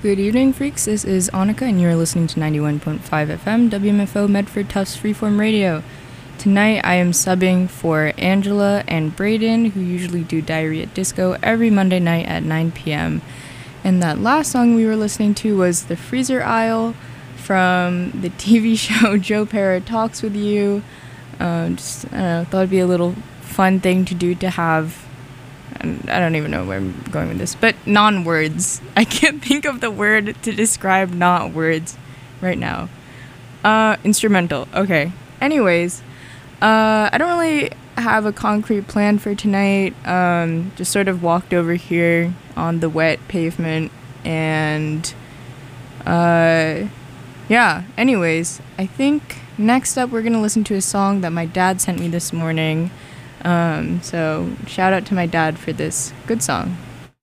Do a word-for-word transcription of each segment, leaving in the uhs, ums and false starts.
Good evening, freaks. This is Annika, and you're listening to ninety-one point five F M, W M F O Medford Tufts Freeform Radio. Tonight, I am subbing for Angela and Brayden, who usually do Diarrhea Disco every Monday night at nine p.m. And that last song we were listening to was The Freezer Aisle from the T V show Joe Pera Talks With You. Um, just, I don't know, thought it'd be a little fun thing to do to have. I don't even know where I'm going with this, but non-words. I can't think of the word to describe not words right now. Uh, instrumental. Okay. Anyways, uh, I don't really have a concrete plan for tonight. Um, just sort of walked over here on the wet pavement and, uh, yeah. Anyways, I think next up we're gonna listen to a song that my dad sent me this morning. Um, so shout out to my dad for this good song.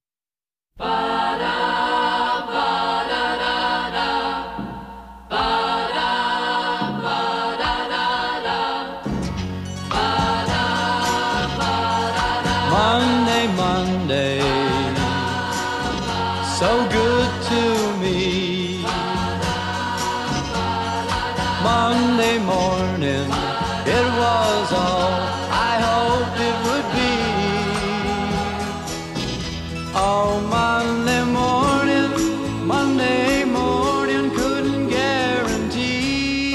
Monday, Monday, so good to me. Monday morning, it was all I hoped it would be. Oh, Monday morning, Monday morning, couldn't guarantee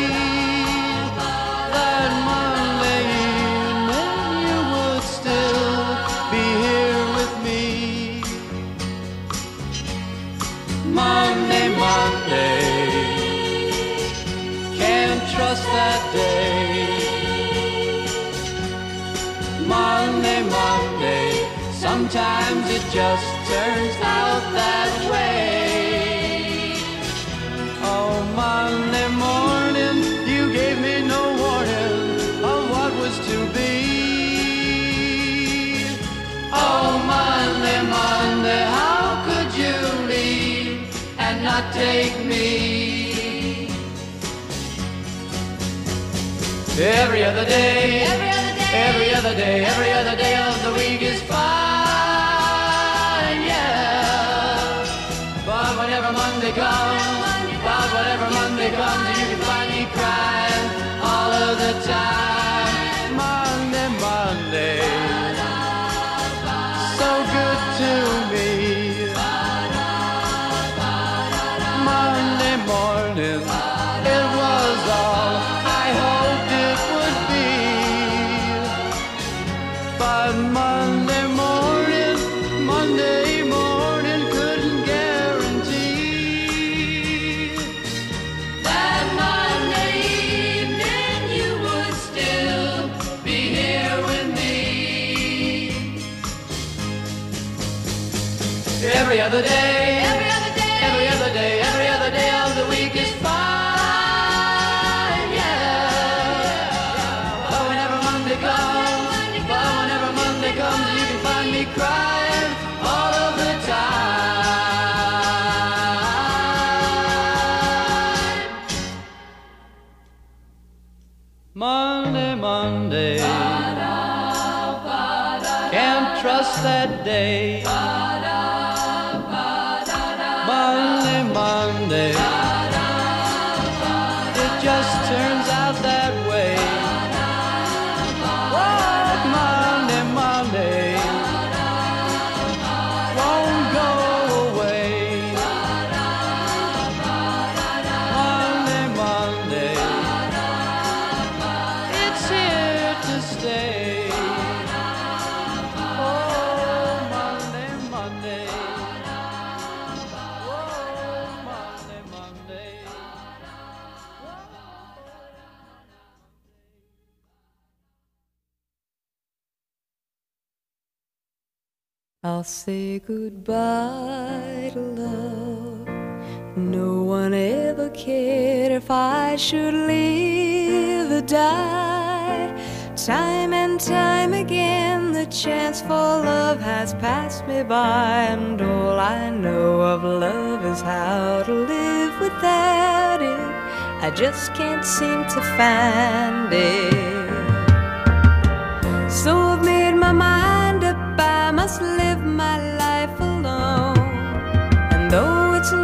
that Monday evening you would still be here with me. Monday, Monday, can't trust that day. Monday, Monday, sometimes it just turns out that way. Oh, Monday morning, you gave me no warning of what was to be. Oh, Monday, Monday, how could you leave and not take me? Every other day, every other day, every other day, every other day of the week is fine, yeah. But whenever Monday comes, but whenever Monday comes, you can find me crying all of the time. Monday, Monday, so good to me. Monday morning, it was all I hoped it would be. But Monday morning, Monday morning, couldn't guarantee that Monday evening you would still be here with me. Every other day, every other day, every other day, every other day of the week is fine, yeah. But whenever Monday comes, but whenever Monday comes, you can find me crying all of the time. Monday, Monday, can't trust that day. Monday, Monday, it just turns out that way. What Monday, Monday, won't go away. Monday, Monday, it's here to stay. Oh, Monday, Monday. I'll say goodbye to love. No one ever cared if I should live or die. Time and time again the chance for love has passed me by, and all I know of love is how to live without it. I just can't seem to find it. So I've made my mind up, I must live my life alone. And though it's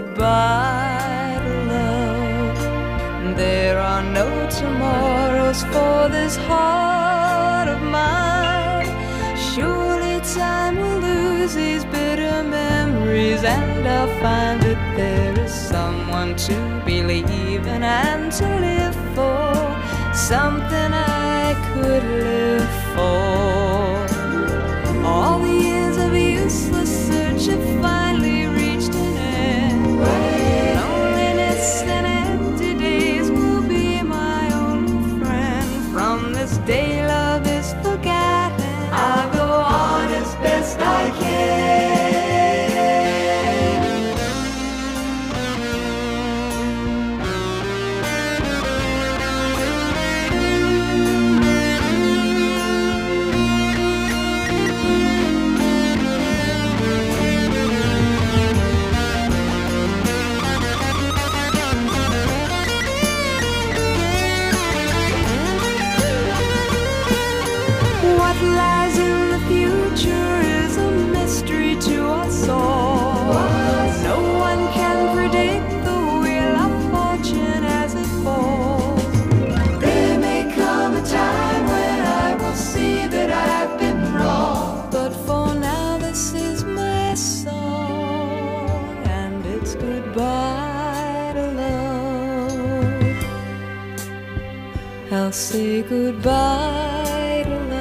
goodbye to love. There are no tomorrows for this heart of mine. Surely time will lose these bitter memories, and I'll find that there is someone to believe in and to live for, something I could live for. All the years of useless search have finally reached an end. Loneliness and empty days will be my only friend. From this day love is forgotten, I'll go on as best I can. What lies in the future is a mystery to us all. No one can predict the wheel of fortune as it falls. There may come a time when I will see that I've been wrong, but for now this is my song, and it's goodbye to love. I'll say goodbye to love.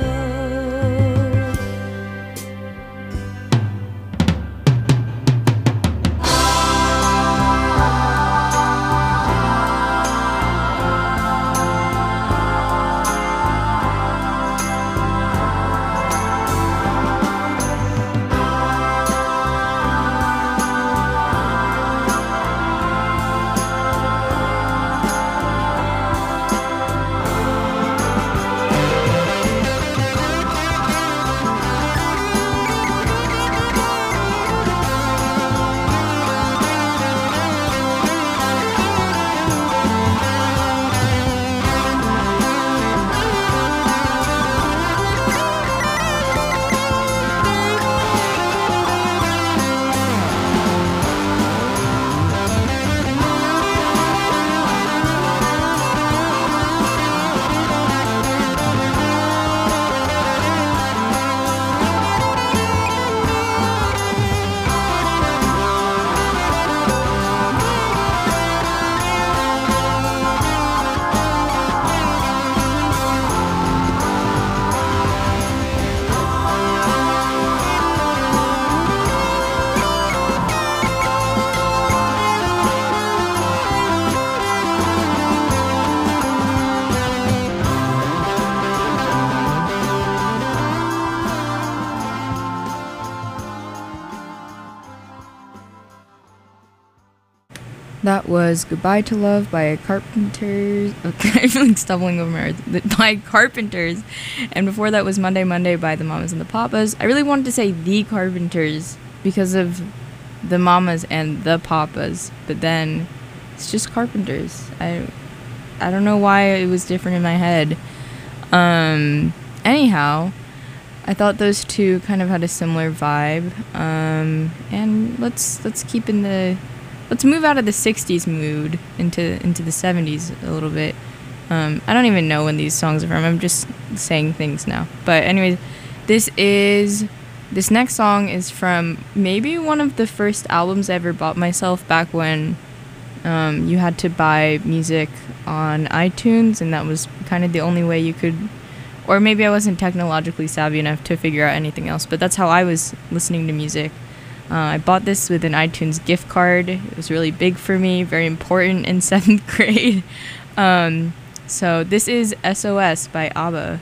That was Goodbye to Love by Carpenters. Okay, I'm like stumbling over my words. By Carpenters. And before that was Monday Monday by the Mamas and the Papas. I really wanted to say the Carpenters because of the Mamas and the Papas, but then it's just Carpenters. I I don't know why it was different in my head. Um, anyhow, I thought those two kind of had a similar vibe. Um, and let's let's keep in the Let's move out of the sixties mood into into the seventies a little bit. Um, I don't even know when these songs are from. I'm just saying things now. But anyways, this is this next song is from maybe one of the first albums I ever bought myself back when um, you had to buy music on iTunes, and that was kind of the only way you could. Or maybe I wasn't technologically savvy enough to figure out anything else. But that's how I was listening to music. Uh, I bought this with an iTunes gift card. It was really big for me, very important in seventh grade. Um, so this is S O S by ABBA.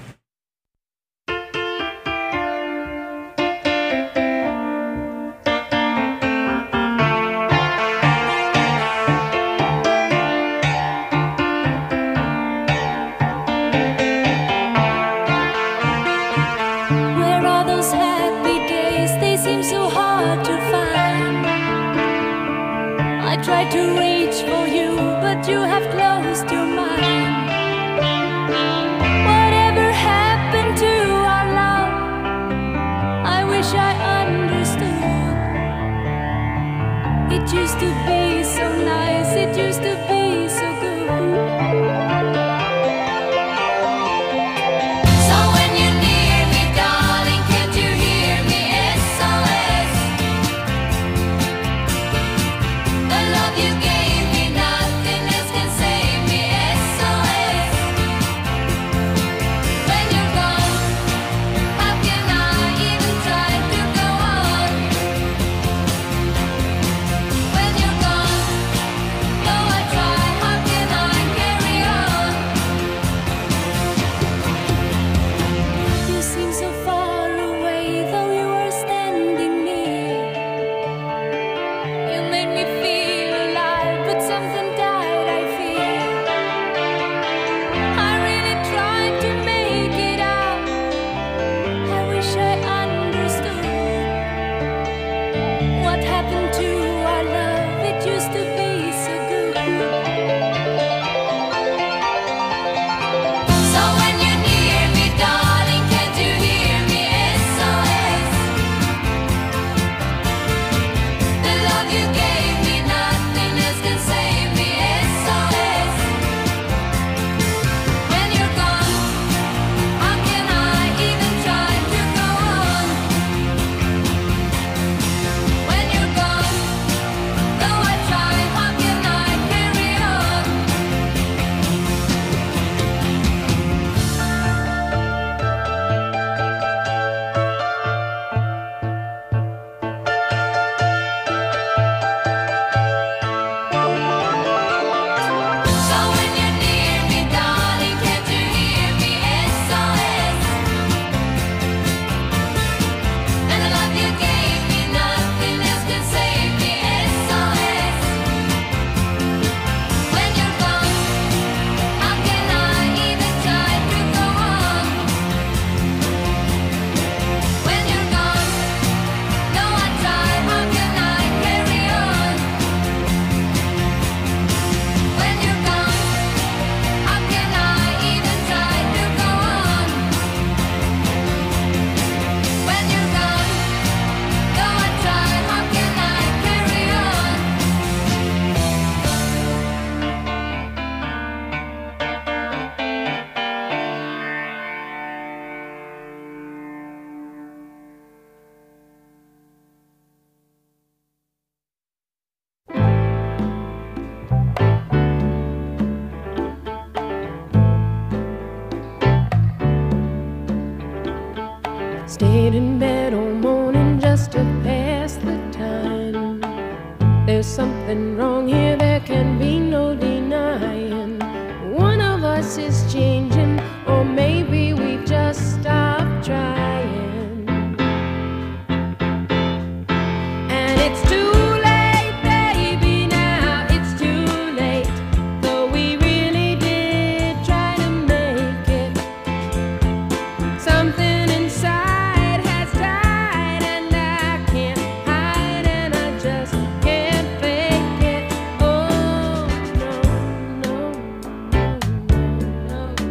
Tried to reach for you, but you have closed your mind. Whatever happened Stayed in bed all morning just to pass the time. There's something wrong here, there can be no denying. One of us is changing, or maybe we've just stopped trying. And it's too late, baby, now it's too late. Though we really did try to make it. Something inside has died, and I can't hide, and I just can't fake it. Oh, no, no, no, no,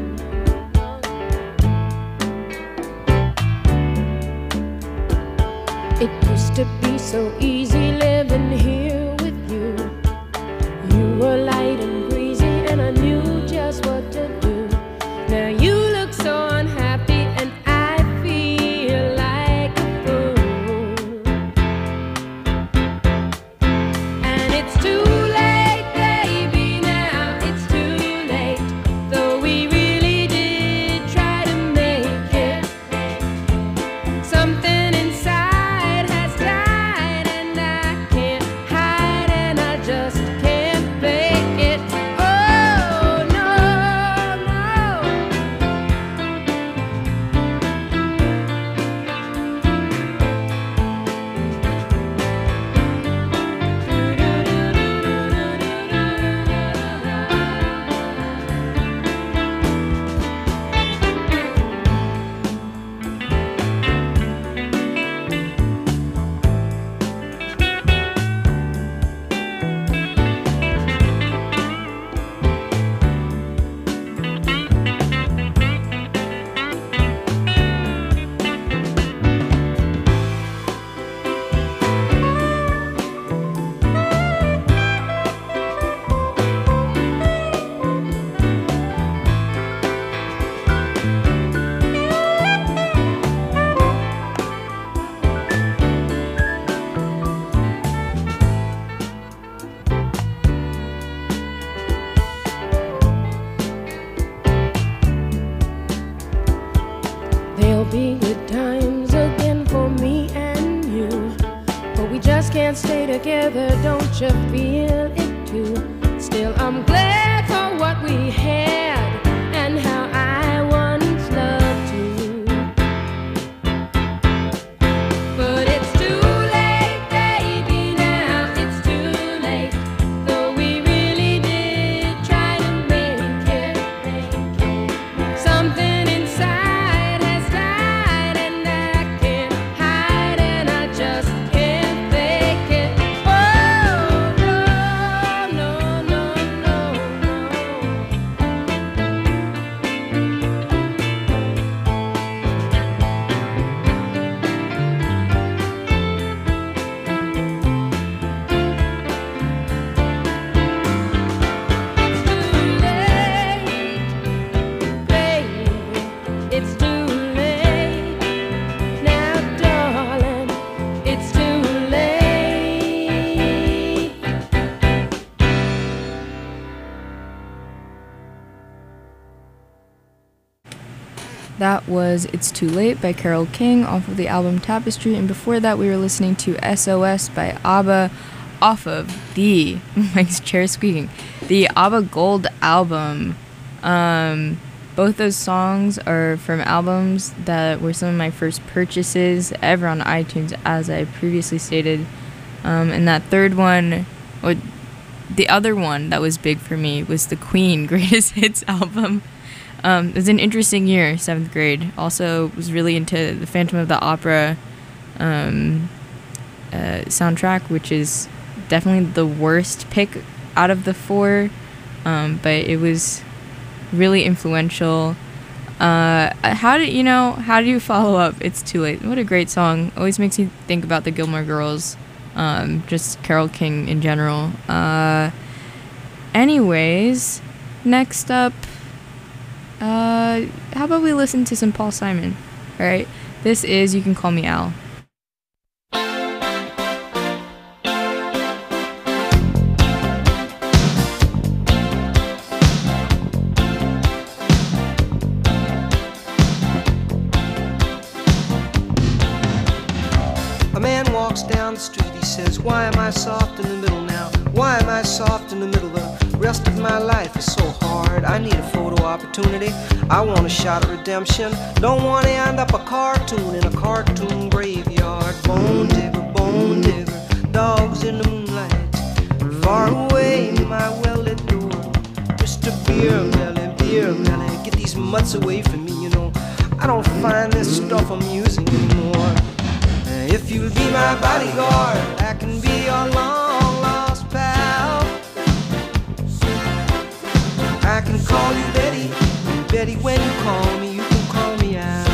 no. It used to be so easy living here with you. You were light and breezy, and I knew just what to do. Now you look so unhappy, and I feel like a fool. And it's too late, baby, now it's too late. Though we really did try to make it. Something inside has died, and I can't hide, and I just can't fake it. Oh, no, no. There'll be good times again for me and you, but we just can't stay together, don't you feel it too? Still, I'm glad for what we had and how I once loved you. But it's too late, baby, now it's too late. Though we really did try to make it. Something inside has died, and I can't hide, and I just can't fake it. Oh, no, no, no, no, it's too late, now, darling, it's too late. That was It's Too Late by Carole King off of the album Tapestry, and before that we were listening to S O S by ABBA off of the, my chair squeaking, the ABBA Gold album. Um, both those songs are from albums that were some of my first purchases ever on iTunes, as I previously stated. Um, and that third one, or the other one that was big for me, was the Queen Greatest Hits album. Um, it was an interesting year, seventh grade. Also was really into the Phantom of the Opera um, uh, soundtrack, which is definitely the worst pick out of the four, um, but it was really influential. Uh, how do you know? How do you follow up It's Too Late? What a great song! Always makes me think about the Gilmore Girls, um, just Carole King in general. Uh, anyways, next up. Uh, how about we listen to some Paul Simon? All right, this is You Can Call Me Al. walks down the street, he says, why am I soft in the middle now? Why am I soft in the middle? The rest of my life is so hard. I need a photo opportunity. I want a shot at redemption. Don't want to end up a cartoon in a cartoon graveyard. Bone digger, bone digger, dogs in the moonlight. Far away, my well-lit door. Mister Beer Belly, Beer Belly, get these mutts away from me, you know. I don't find this stuff amusing anymore. If you'll be my bodyguard, I can be your long-lost pal. I can call you Betty, and Betty, when you call me, you can call me out.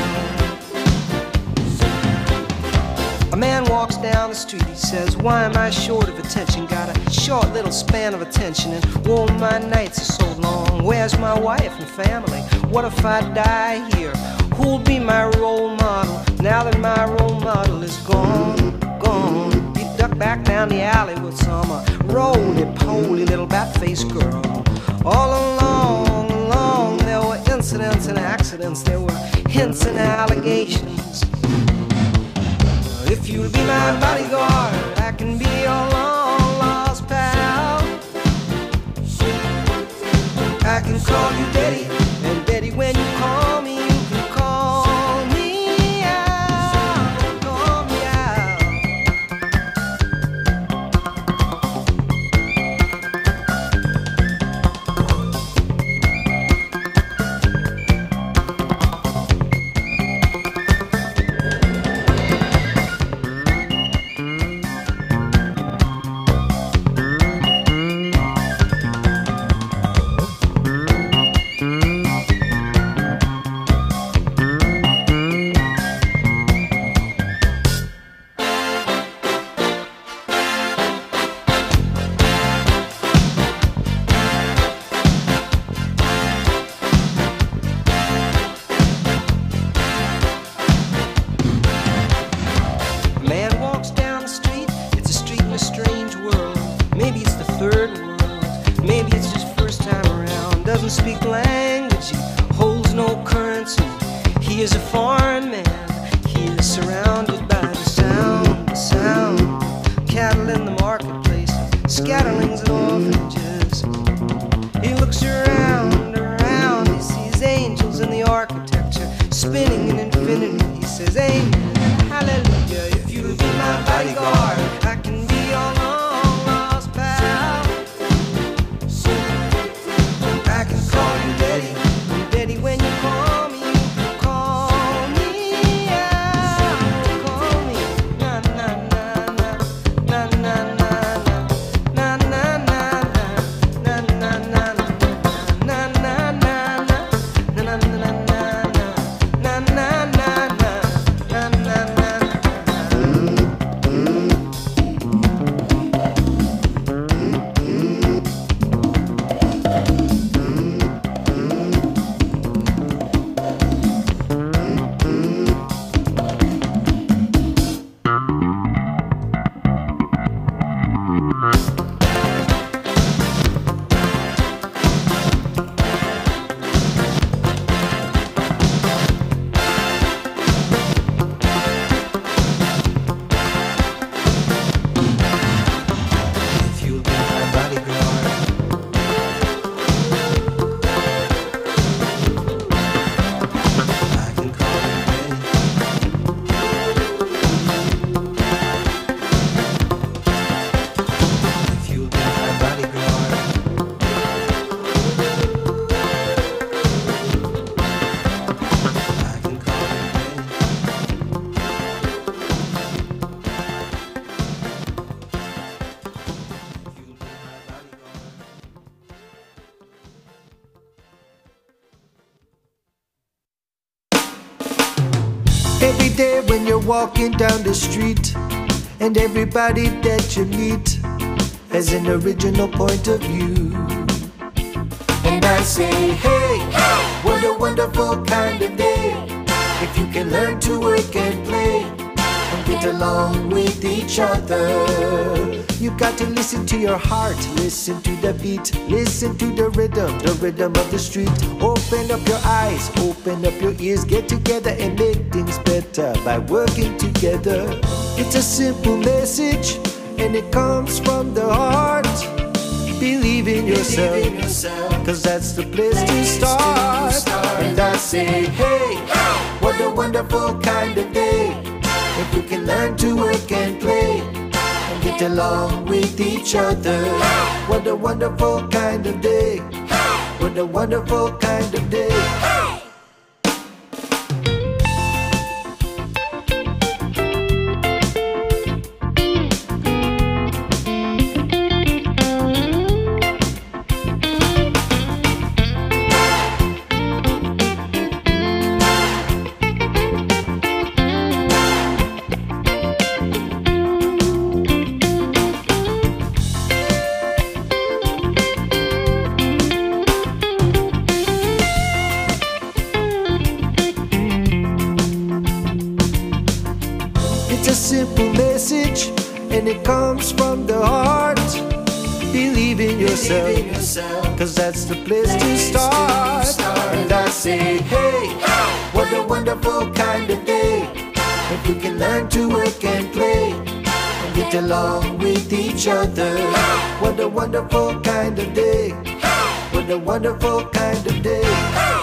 A man walks down the street, he says, why am I short of attention? Got a short little span of attention, and whoa, my nights are so long. Where's my wife and family? What if I die here? Who'll be my role model now that my role model is gone, gone? He ducked back down the alley with some uh, roly-poly little bat-faced girl. All along, along, there were incidents and accidents. There were hints and allegations. If you'll be my bodyguard, I can be your long-lost pal. I can call you Betty, and Betty, when you call me, you can call me out, call me out. Every day when you're walking down the street, and everybody that you meet has an original point of view. And I say, hey, hey, what a wonderful kind of day, if you can learn to work and play and get along with each other. You got to listen to your heart, listen to the beat, listen to the rhythm, the rhythm of the street. Oh, Open up your eyes, open up your ears, get together and make things better by working together. It's a simple message and it comes from the heart. Believe in yourself, cause that's the place to start. And I say, hey, what a wonderful kind of day, if we can learn to work and play and get along with each other. What a wonderful kind of day, what a wonderful kind of day. Simple message and it comes from the heart. Believe in yourself, cause that's the place to start. And I say, hey, what a wonderful kind of day, if we can learn to work and play and get along with each other. What a wonderful kind of day, what a wonderful kind of day.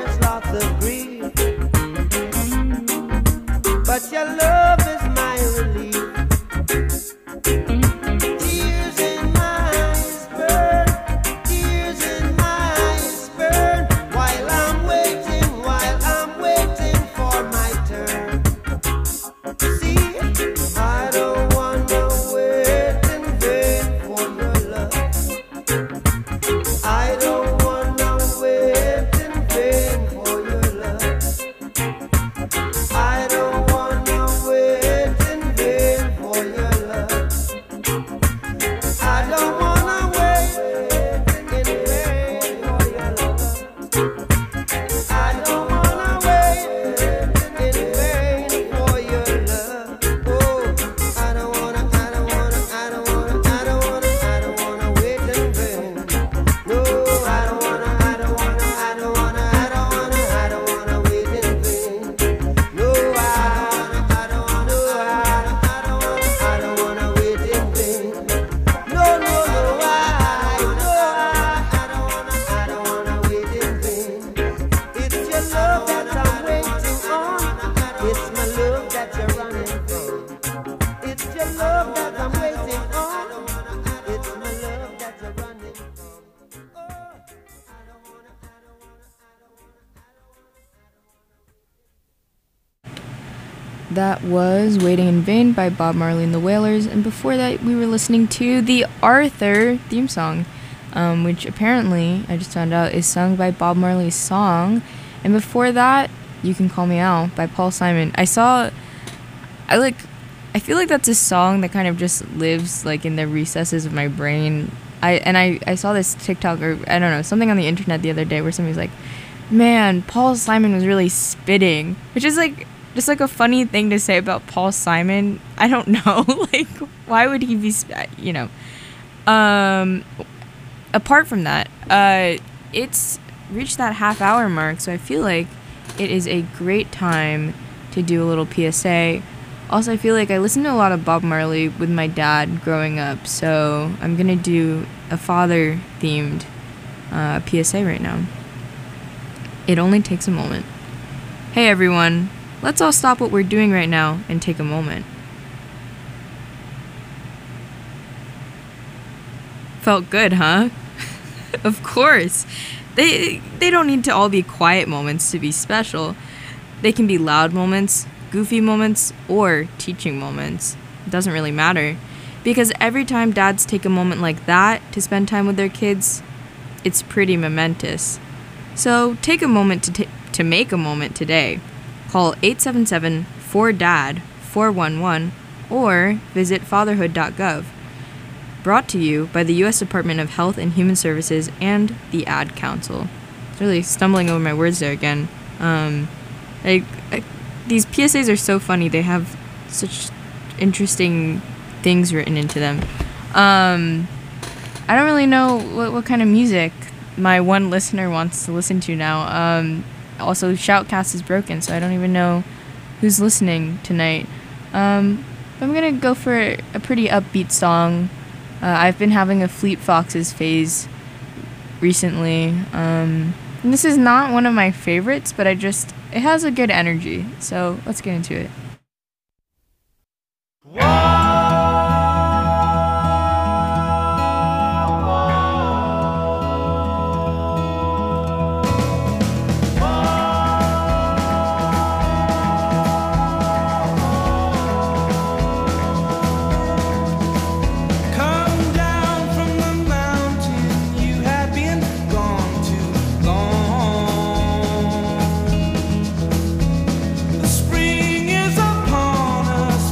But your love is my relief. that was Waiting in Vain by Bob Marley and the Wailers, and before that we were listening to the Arthur theme song, um, which apparently, I just found out, is sung by Bob Marley's song. And before that, You Can Call Me Out by Paul Simon. I saw, I like, I feel like that's a song that kind of just lives like in the recesses of my brain. I and I, I saw this TikTok, or I don't know, something on the internet the other day where somebody's like, man, Paul Simon was really spitting, which is like just like a funny thing to say about Paul Simon. I don't know, like, why would he be, sp- you know? Um, apart from that, uh, it's reached that half hour mark, so I feel like it is a great time to do a little P S A. Also, I feel like I listened to a lot of Bob Marley with my dad growing up, so I'm gonna do a father-themed uh, P S A right now. It only takes a moment. Hey everyone, let's all stop what we're doing right now and take a moment. Felt good, huh? Of course. They they don't need to all be quiet moments to be special. They can be loud moments, goofy moments, or teaching moments. It doesn't really matter. Because every time dads take a moment like that to spend time with their kids, it's pretty momentous. So take a moment to t- to make a moment today. Call eight seven seven four D A D four one one or visit fatherhood dot gov. Brought to you by the U S Department of Health and Human Services and the Ad Council. It's really stumbling over my words there again. Um, I, I, these P S As are so funny. They have such interesting things written into them. Um, I don't really know what, what kind of music my one listener wants to listen to now. Um, also, Shoutcast is broken, so I don't even know who's listening tonight. Um, I'm gonna go for a pretty upbeat song. Uh, I've been having a Fleet Foxes phase recently. Um, and this is not one of my favorites, but I just, it has a good energy. So let's get into it. Spring is upon us.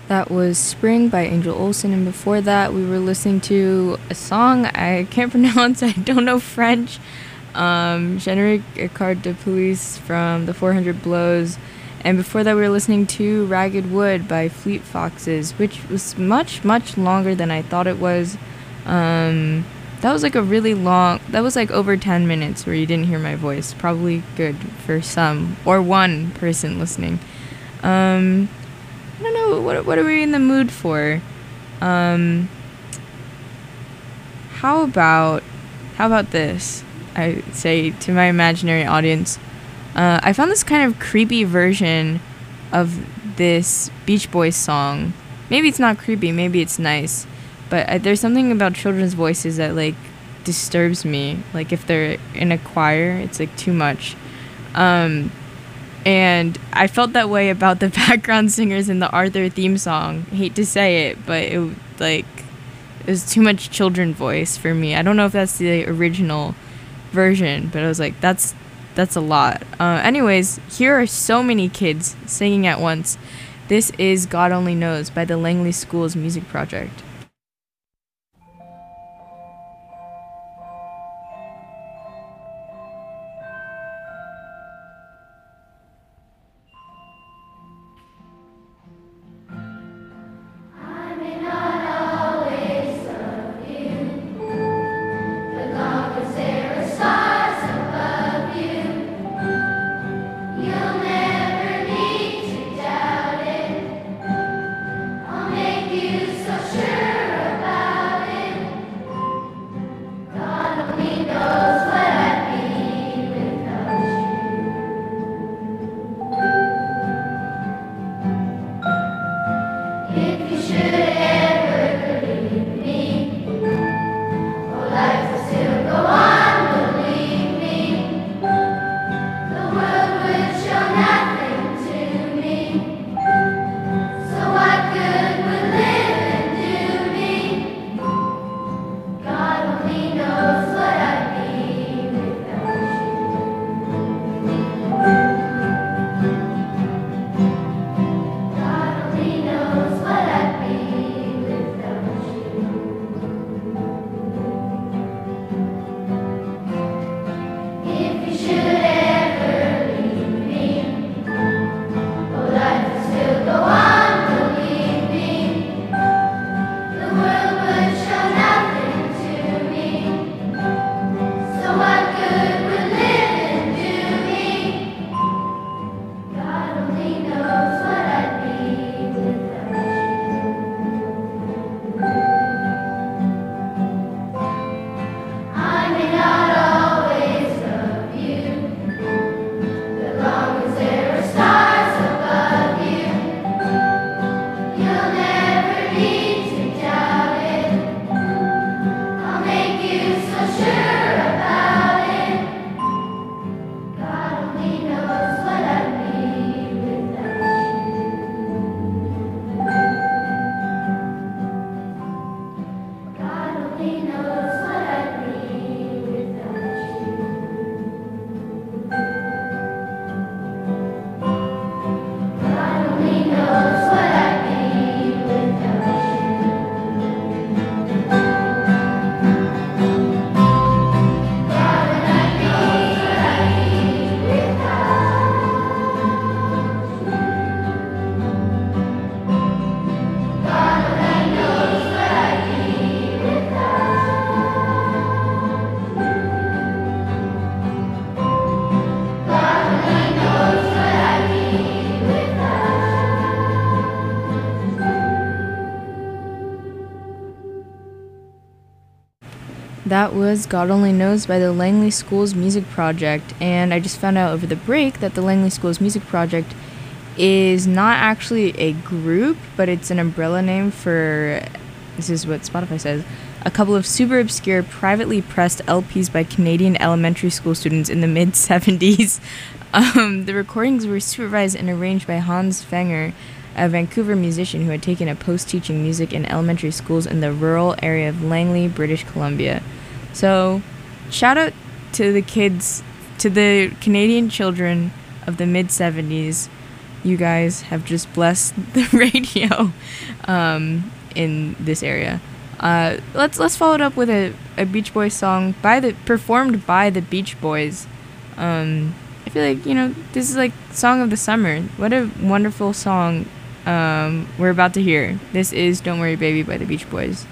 That was Spring by Angel Olsen, and before that we were listening to a song I can't pronounce, I don't know French, um, Générique Écart de Police from the four hundred Blows, and before that we were listening to Ragged Wood by Fleet Foxes, which was much, much longer than I thought it was. Um, that was like a really long, that was like over ten minutes where you didn't hear my voice, probably good for some, or one person listening. Um... I don't know, what what are we in the mood for? Um, how about, how about this? I say to my imaginary audience. Uh, I found this kind of creepy version of this Beach Boys song. Maybe it's not creepy, maybe it's nice. But uh, there's something about children's voices that, like, disturbs me. Like, if they're in a choir, it's, like, too much. Um... And I felt that way about the background singers in the Arthur theme song. I hate to say it, but it like it was too much children voice for me. I don't know if that's the original version, but I was like, that's that's a lot. Uh, anyways, here are so many kids singing at once. This is God Only Knows by the Langley Schools Music Project. That was God Only Knows by the Langley Schools Music Project, and I just found out over the break that the Langley Schools Music Project is not actually a group, but it's an umbrella name for, this is what Spotify says, a couple of super obscure privately pressed L Ps by Canadian elementary school students in the mid seventies. Um, the recordings were supervised and arranged by Hans Fenger, a Vancouver musician who had taken a post teaching music in elementary schools in the rural area of Langley, British Columbia. So, shout out to the kids, to the Canadian children of the mid seventies you guys have just blessed the radio um, in this area. Uh, let's let's follow it up with a, a Beach Boys song by the performed by the Beach Boys. Um, I feel like, you know, this is like song of the summer. What a wonderful song um, we're about to hear. This is "Don't Worry Baby" by the Beach Boys.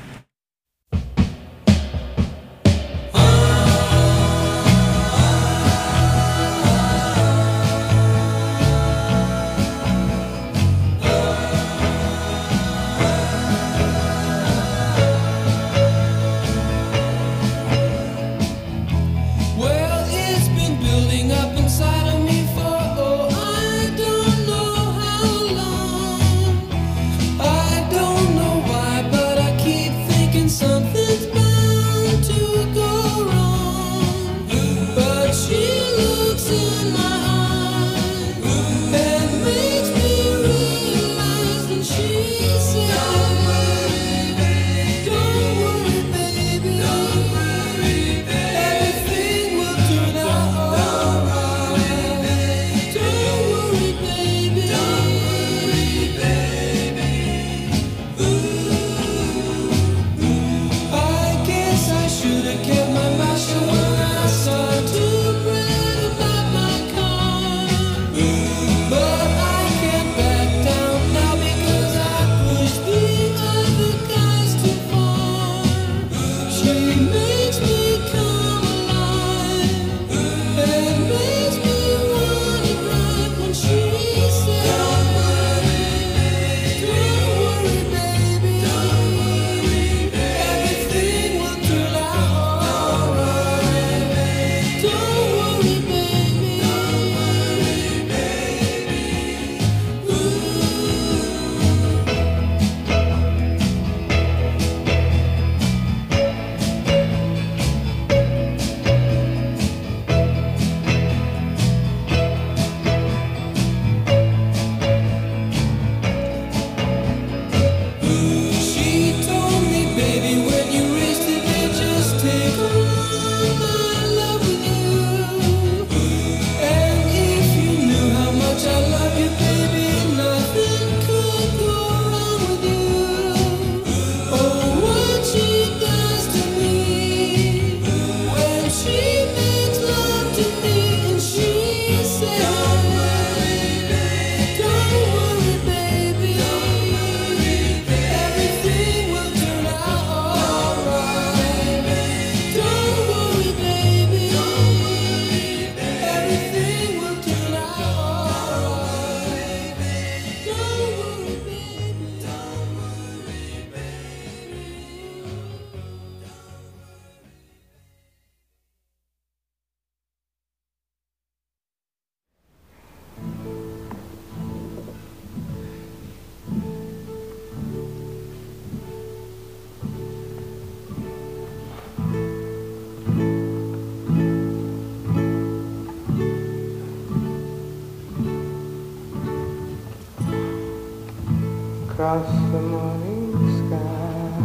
Across the morning sky,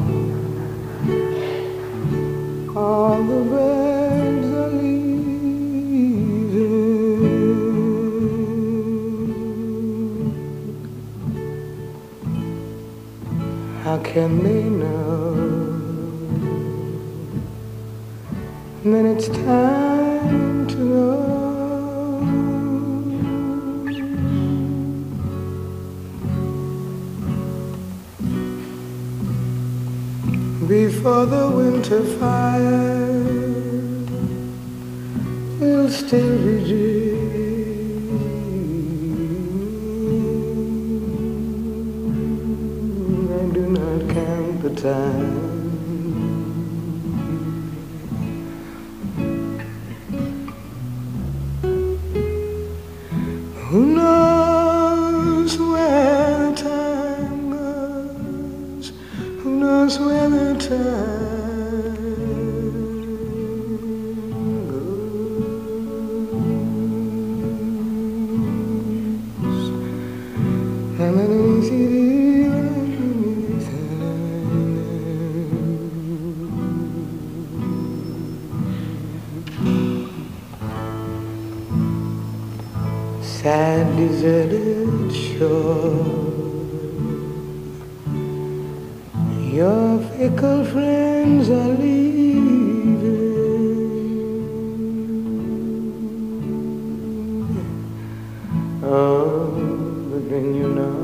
all the birds are leaving. How can they know that it's time to go? Before the winter fire will still be dreaming. I do not count the time. Who knows where the time goes? Who knows where the time goes? And then easy sad deserted shore. Your fickle friends are leaving. Oh, but then you know,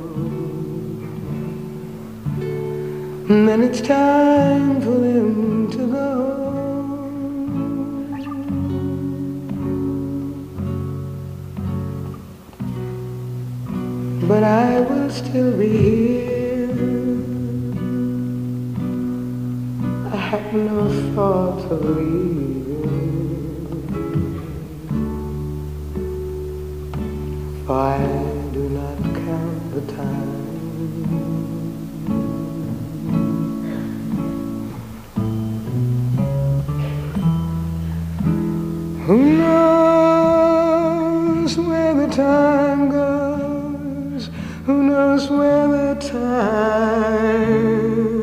and then it's time for them to go. But I will still be here. I have no thought of leaving, for I do not count the time. Who knows where the time goes? Who knows where the time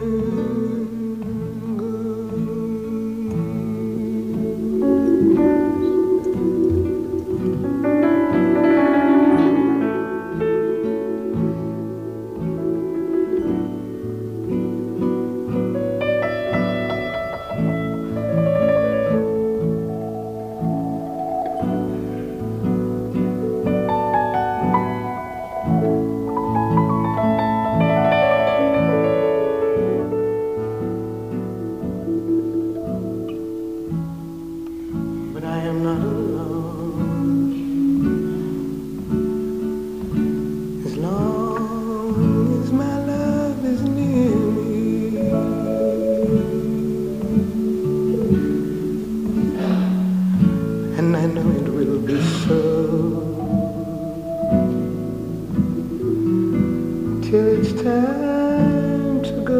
till it's time to go.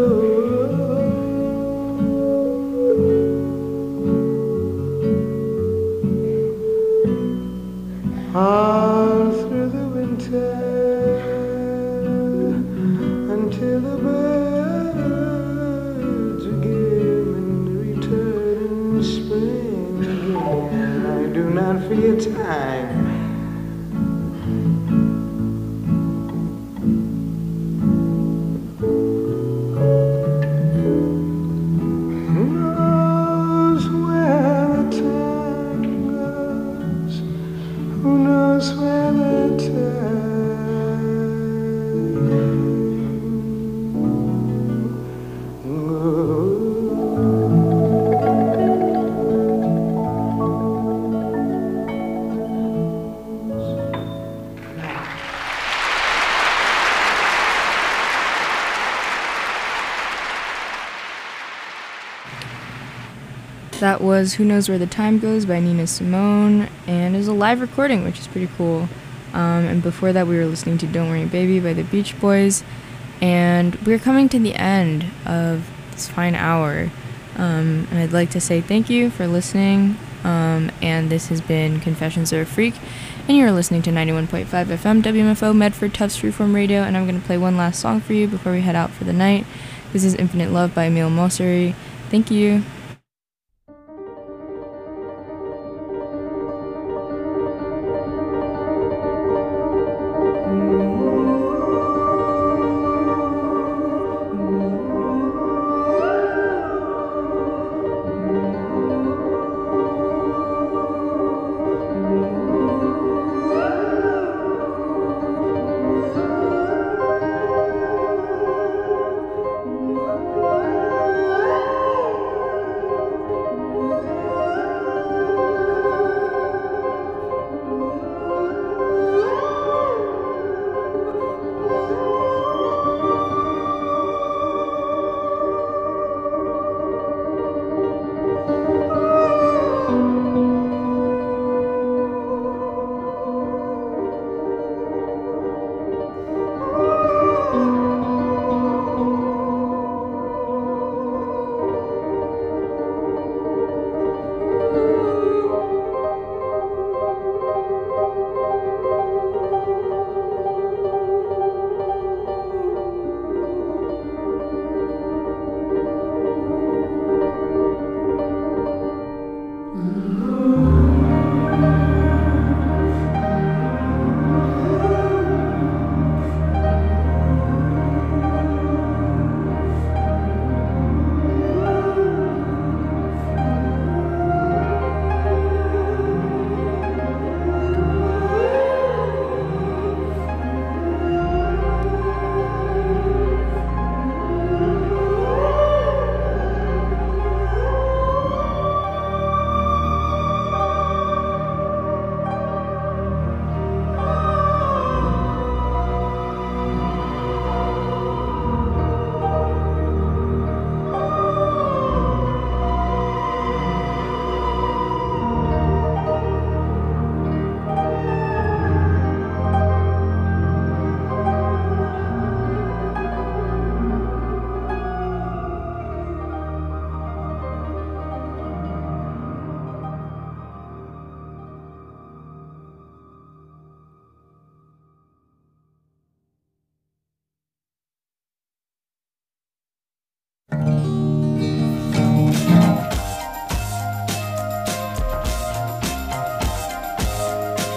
All through the winter, until the birds again return in spring again. I do not fear time. That was Who Knows Where the Time Goes by Nina Simone, and is a live recording, which is pretty cool. Um, and before that, we were listening to Don't Worry Baby by the Beach Boys. And we're coming to the end of this fine hour. Um, and I'd like to say thank you for listening. Um, and this has been Confessions of a Freak. And you're listening to ninety-one point five F M, W M F O, Medford Tufts Freeform Radio. And I'm going to play one last song for you before we head out for the night. This is Infinite Love by Emil Mosseri. Thank you.